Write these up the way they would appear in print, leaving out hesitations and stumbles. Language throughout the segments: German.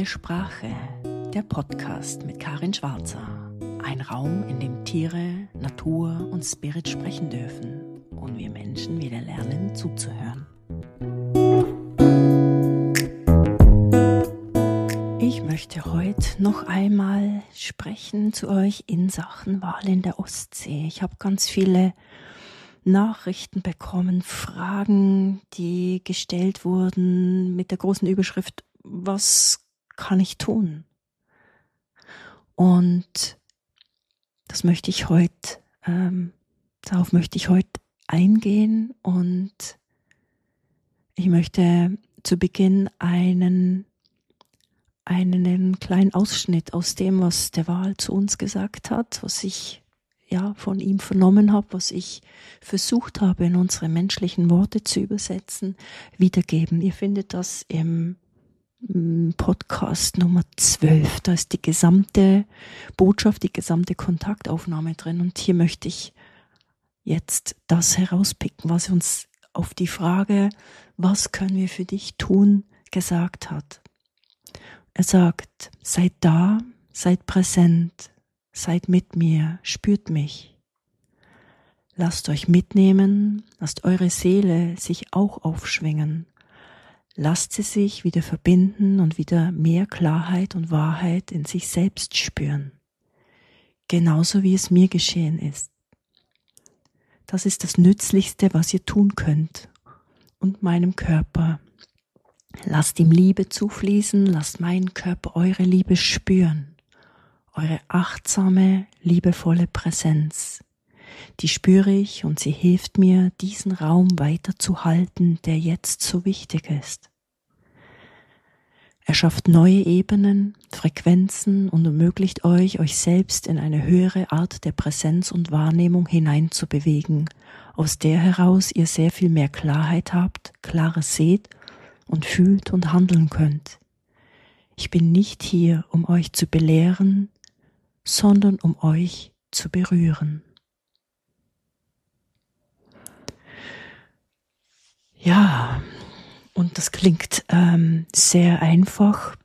Deine Sprache, der Podcast mit Karin Schwarzer. Ein Raum, in dem Tiere, Natur und Spirit sprechen dürfen und wir Menschen wieder lernen zuzuhören. Ich möchte heute noch einmal sprechen zu euch in Sachen Wal in der Ostsee. Ich habe ganz viele Nachrichten bekommen, Fragen, die gestellt wurden mit der großen Überschrift: Was kann ich tun? Und das möchte ich heute, darauf möchte ich heute eingehen, und ich möchte zu Beginn einen kleinen Ausschnitt aus dem, was der Wal zu uns gesagt hat, was ich von ihm vernommen habe, was ich versucht habe, in unsere menschlichen Worte zu übersetzen, wiedergeben. Ihr findet das im Podcast Nummer 12. Da ist die gesamte Botschaft, die gesamte Kontaktaufnahme drin. Und hier möchte ich jetzt das herauspicken, was uns auf die Frage, was können wir für dich tun, gesagt hat. Er sagt: Seid da, seid präsent, seid mit mir, spürt mich. Lasst euch mitnehmen, lasst eure Seele sich auch aufschwingen. Lasst sie sich wieder verbinden und wieder mehr Klarheit und Wahrheit in sich selbst spüren. Genauso wie es mir geschehen ist. Das ist das Nützlichste, was ihr tun könnt. Und meinem Körper. Lasst ihm Liebe zufließen, lasst meinen Körper eure Liebe spüren. Eure achtsame, liebevolle Präsenz. Die spüre ich und sie hilft mir, diesen Raum weiter zu halten, der jetzt so wichtig ist. Er schafft neue Ebenen, Frequenzen und ermöglicht euch selbst in eine höhere Art der Präsenz und Wahrnehmung hineinzubewegen, aus der heraus ihr sehr viel mehr Klarheit habt, klarer seht und fühlt und handeln könnt. Ich bin nicht hier, um euch zu belehren, sondern um euch zu berühren. Ja, und das klingt sehr einfach,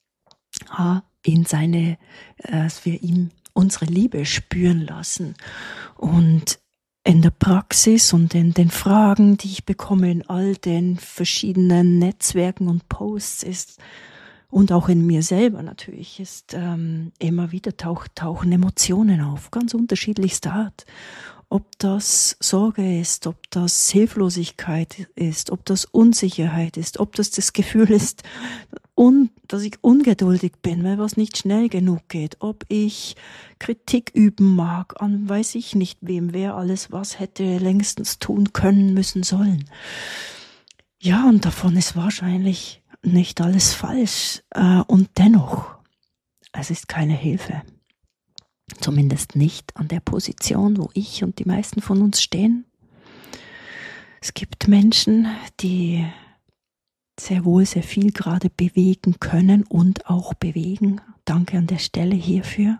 dass wir ihm unsere Liebe spüren lassen. Und in der Praxis und in den Fragen, die ich bekomme in all den verschiedenen Netzwerken und Posts und auch in mir selber natürlich, ist immer wieder tauchen Emotionen auf, ganz unterschiedlichster Art. Ob das Sorge ist, ob das Hilflosigkeit ist, ob das Unsicherheit ist, ob das Gefühl ist, dass ich ungeduldig bin, weil was nicht schnell genug geht, ob ich Kritik üben mag an weiß ich nicht wem, wer alles was hätte längstens tun können, müssen, sollen. Ja, und davon ist wahrscheinlich nicht alles falsch, und dennoch, es ist keine Hilfe. Zumindest nicht an der Position, wo ich und die meisten von uns stehen. Es gibt Menschen, die sehr wohl sehr viel gerade bewegen können und auch bewegen. Danke an der Stelle hierfür.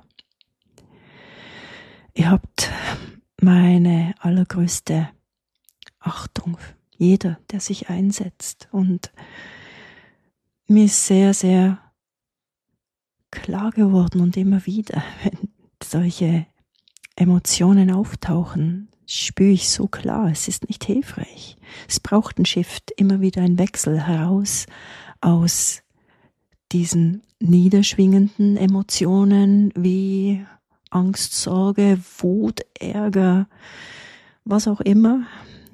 Ihr habt meine allergrößte Achtung. Jeder, der sich einsetzt. Und mir ist sehr, sehr klar geworden und immer wieder, wenn solche Emotionen auftauchen, spüre ich so klar, es ist nicht hilfreich. Es braucht einen Shift, immer wieder ein Wechsel heraus aus diesen niederschwingenden Emotionen wie Angst, Sorge, Wut, Ärger, was auch immer,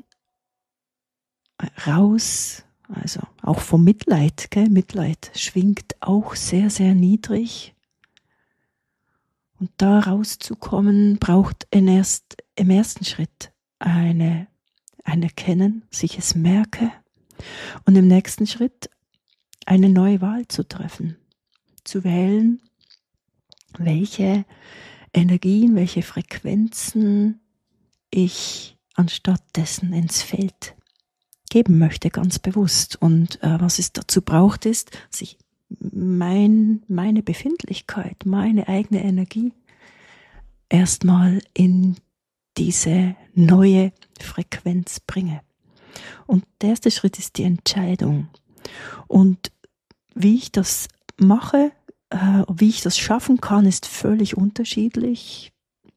raus, also auch vom Mitleid. Mitleid schwingt auch sehr, sehr niedrig. Und da rauszukommen, braucht im ersten Schritt ein Erkennen, sich es merke, und im nächsten Schritt eine neue Wahl zu treffen, zu wählen, welche Energien, welche Frequenzen ich anstatt dessen ins Feld geben möchte, ganz bewusst. Und was es dazu braucht, ist, sich meine Befindlichkeit, meine eigene Energie erstmal in diese neue Frequenz bringe. Und der erste Schritt ist die Entscheidung. Und wie ich das mache, wie ich das schaffen kann, ist völlig unterschiedlich.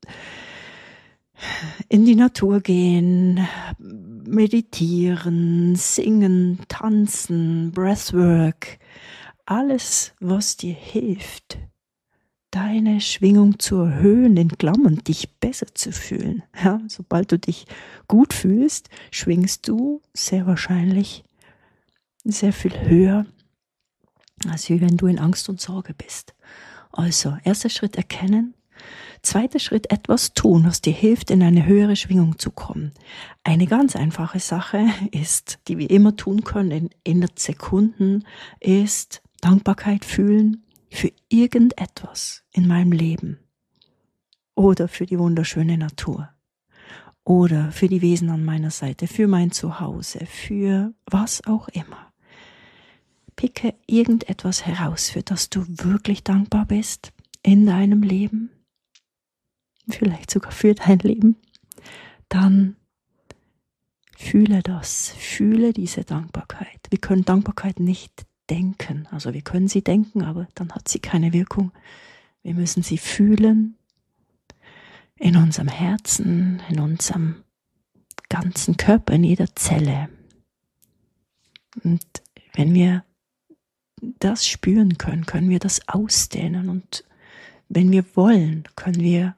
In die Natur gehen, meditieren, singen, tanzen, Breathwork, alles, was dir hilft, deine Schwingung zu erhöhen, in Klammern, dich besser zu fühlen. Ja, sobald du dich gut fühlst, schwingst du sehr wahrscheinlich sehr viel höher, als wenn du in Angst und Sorge bist. Also, erster Schritt erkennen. Zweiter Schritt, etwas tun, was dir hilft, in eine höhere Schwingung zu kommen. Eine ganz einfache Sache ist, die wir immer tun können in Sekunden, ist Dankbarkeit fühlen für irgendetwas in meinem Leben. Oder für die wunderschöne Natur. Oder für die Wesen an meiner Seite, für mein Zuhause, für was auch immer. Picke irgendetwas heraus, für das du wirklich dankbar bist in deinem Leben. Vielleicht sogar für dein Leben, dann fühle das, fühle diese Dankbarkeit. Wir können Dankbarkeit nicht denken, also wir können sie denken, aber dann hat sie keine Wirkung. Wir müssen sie fühlen in unserem Herzen, in unserem ganzen Körper, in jeder Zelle. Und wenn wir das spüren können, können wir das ausdehnen und wenn wir wollen, können wir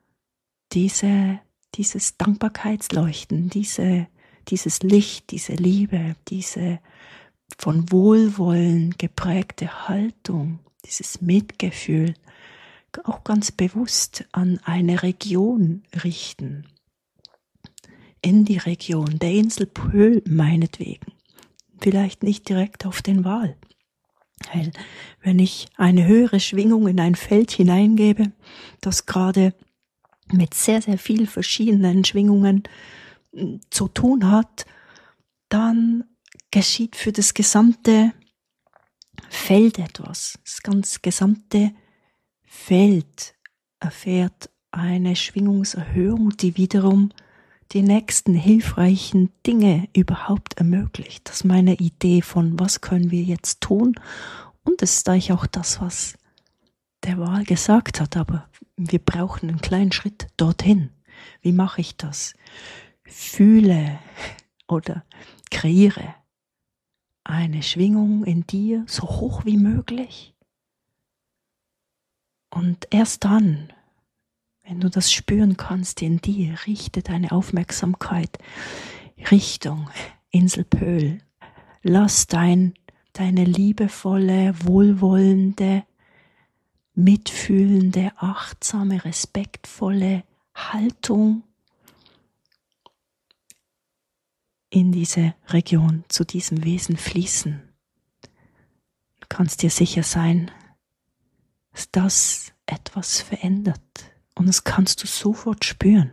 dieses Dankbarkeitsleuchten, dieses Licht, diese Liebe, diese von Wohlwollen geprägte Haltung, dieses Mitgefühl, auch ganz bewusst an eine Region richten. In die Region der Insel Pöhl meinetwegen. Vielleicht nicht direkt auf den Wal. Weil wenn ich eine höhere Schwingung in ein Feld hineingebe, das gerade mit sehr, sehr vielen verschiedenen Schwingungen zu tun hat, dann geschieht für das gesamte Feld etwas. Das gesamte Feld erfährt eine Schwingungserhöhung, die wiederum die nächsten hilfreichen Dinge überhaupt ermöglicht. Das ist meine Idee von, was können wir jetzt tun? Und das ist eigentlich auch das, was der Wal gesagt hat, aber wir brauchen einen kleinen Schritt dorthin. Wie mache ich das? Fühle oder kreiere eine Schwingung in dir so hoch wie möglich. Und erst dann, wenn du das spüren kannst in dir, richte deine Aufmerksamkeit Richtung Insel Pöhl. Lass deine liebevolle, wohlwollende, mitfühlende, achtsame, respektvolle Haltung in diese Region, zu diesem Wesen fließen. Du kannst dir sicher sein, dass das etwas verändert und das kannst du sofort spüren.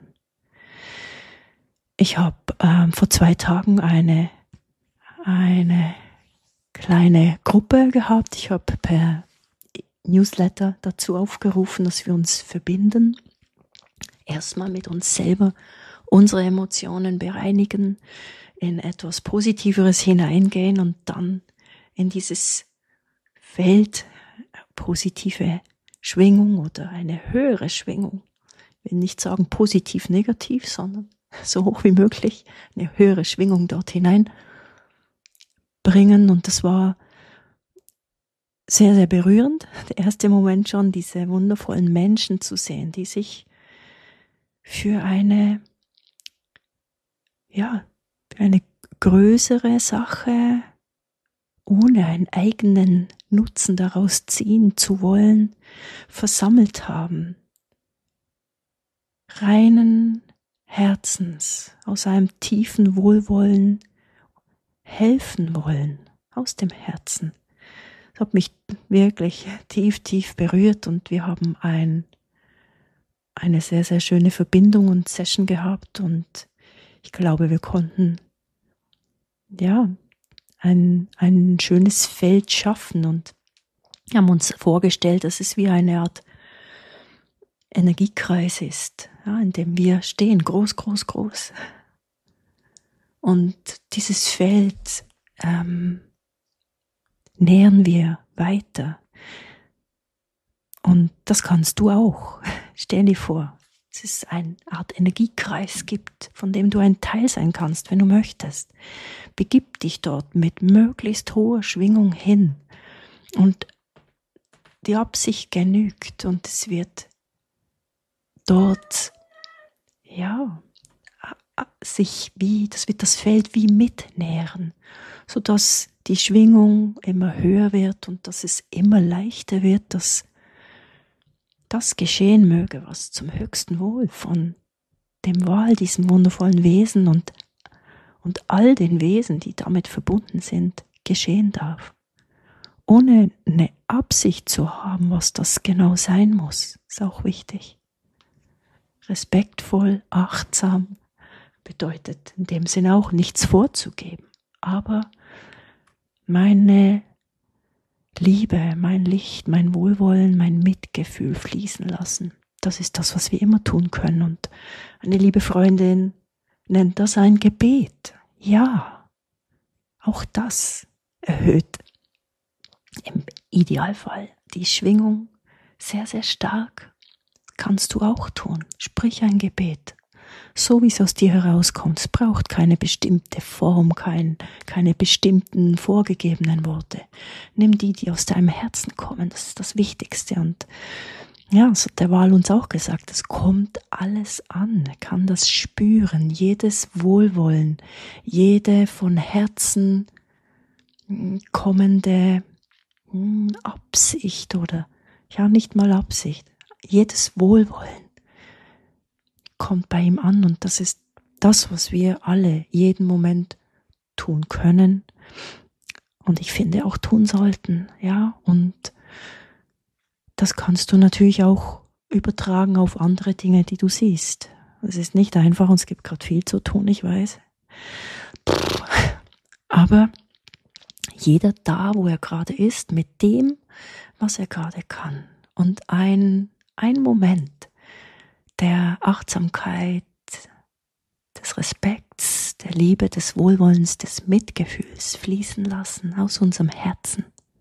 Ich habe vor 2 Tagen eine kleine Gruppe gehabt. Ich habe per Newsletter dazu aufgerufen, dass wir uns verbinden. Erstmal mit uns selber, unsere Emotionen bereinigen, in etwas Positiveres hineingehen und dann in dieses Feld positive Schwingung oder eine höhere Schwingung. Ich will nicht sagen positiv, negativ, sondern so hoch wie möglich eine höhere Schwingung dort hinein bringen. Und das war sehr, sehr berührend. Der erste Moment schon, diese wundervollen Menschen zu sehen, die sich für eine größere Sache, ohne einen eigenen Nutzen daraus ziehen zu wollen, versammelt haben. Reinen Herzens, aus einem tiefen Wohlwollen helfen wollen, aus dem Herzen. Das hat mich wirklich tief, tief berührt und wir haben eine sehr, sehr schöne Verbindung und Session gehabt und ich glaube, wir konnten ein schönes Feld schaffen und haben uns vorgestellt, dass es wie eine Art Energiekreis ist, in dem wir stehen, groß, groß, groß. Und dieses Feld nähren wir weiter. Und das kannst du auch. Stell dir vor, dass es eine Art Energiekreis gibt, von dem du ein Teil sein kannst, wenn du möchtest. Begib dich dort mit möglichst hoher Schwingung hin. Und die Absicht genügt und es wird dort, das wird das Feld wie mitnähren, sodass die Schwingung immer höher wird und dass es immer leichter wird, dass das geschehen möge, was zum höchsten Wohl von dem Wal, diesem wundervollen Wesen und all den Wesen, die damit verbunden sind, geschehen darf. Ohne eine Absicht zu haben, was das genau sein muss, ist auch wichtig. Respektvoll, achtsam bedeutet in dem Sinne auch nichts vorzugeben, aber meine Liebe, mein Licht, mein Wohlwollen, mein Mitgefühl fließen lassen. Das ist das, was wir immer tun können. Und eine liebe Freundin nennt das ein Gebet. Ja, auch das erhöht im Idealfall die Schwingung sehr, sehr stark. Das kannst du auch tun. Sprich ein Gebet. So wie es aus dir herauskommt. Es braucht keine bestimmte Form, keine bestimmten vorgegebenen Worte. Nimm die aus deinem Herzen kommen. Das ist das Wichtigste. Und ja, das hat der Wal uns auch gesagt. Es kommt alles an. Er kann das spüren. Jedes Wohlwollen, jede von Herzen kommende Absicht oder nicht mal Absicht. Jedes Wohlwollen kommt bei ihm an und das ist das, was wir alle jeden Moment tun können und ich finde auch tun sollten, und das kannst du natürlich auch übertragen auf andere Dinge, die du siehst. Es ist nicht einfach und es gibt gerade viel zu tun, ich weiß. Aber jeder da, wo er gerade ist, mit dem, was er gerade kann. Und ein Moment der Achtsamkeit, des Respekts, der Liebe, des Wohlwollens, des Mitgefühls fließen lassen aus unserem Herzen.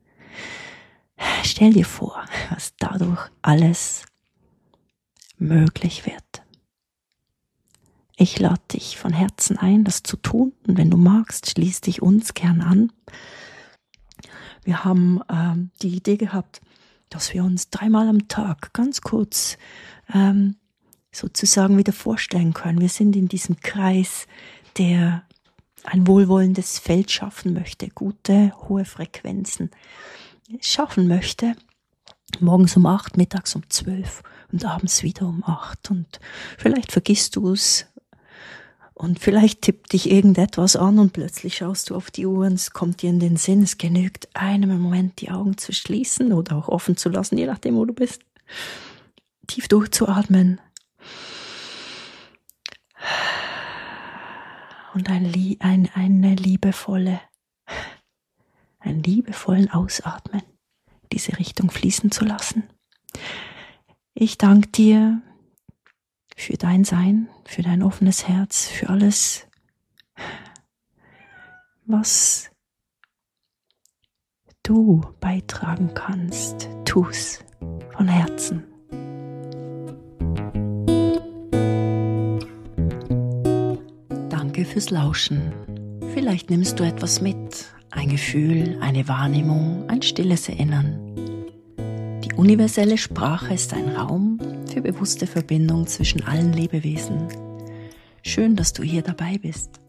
Stell dir vor, was dadurch alles möglich wird. Ich lade dich von Herzen ein, das zu tun. Und wenn du magst, schließ dich uns gern an. Wir haben die Idee gehabt, dass wir uns 3-mal am Tag ganz kurz sozusagen wieder vorstellen können. Wir sind in diesem Kreis, der ein wohlwollendes Feld schaffen möchte, gute, hohe Frequenzen schaffen möchte. Morgens um 8, mittags um 12 und abends wieder um 8. Und vielleicht vergisst du es und vielleicht tippt dich irgendetwas an und plötzlich schaust du auf die Uhr und es kommt dir in den Sinn, es genügt einem Moment die Augen zu schließen oder auch offen zu lassen, je nachdem, wo du bist. Tief durchzuatmen und einen liebevollen Ausatmen in diese Richtung fließen zu lassen. Ich danke dir für dein Sein, für dein offenes Herz, für alles, was du beitragen kannst. Tu's von Herzen. Danke fürs Lauschen. Vielleicht nimmst du etwas mit, ein Gefühl, eine Wahrnehmung, ein stilles Erinnern. Die universelle Sprache ist ein Raum für bewusste Verbindung zwischen allen Lebewesen. Schön, dass du hier dabei bist.